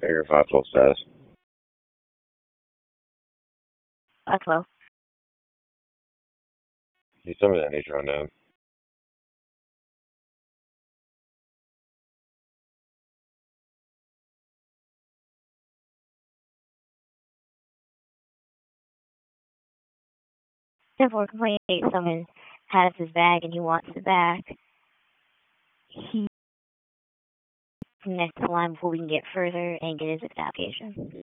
Area 512 status. 12. He's some of that nature unknown. Simple complaint, someone has his bag and he wants it back. He next to the line before we can get further and get his application.